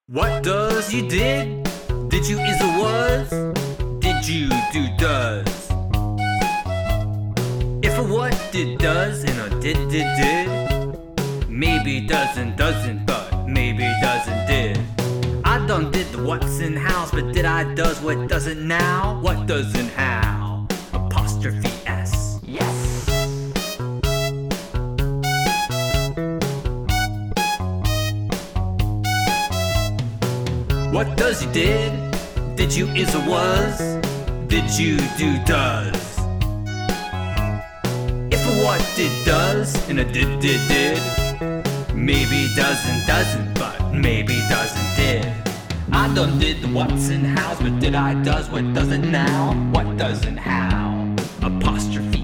What does you did? Did you is or was? Did you do does? If a what did does and a did. Maybe doesn't, but maybe doesn't did. I done did the what's in house, but did I does what doesn't now? What doesn't how? Apostrophe S. Yes. What does you did? Did you is or was? Did you do does? If a what did does and a did. Maybe doesn't, but maybe doesn't did. I done did the what's in house, but did I does what doesn't now? What doesn't how? Apostrophe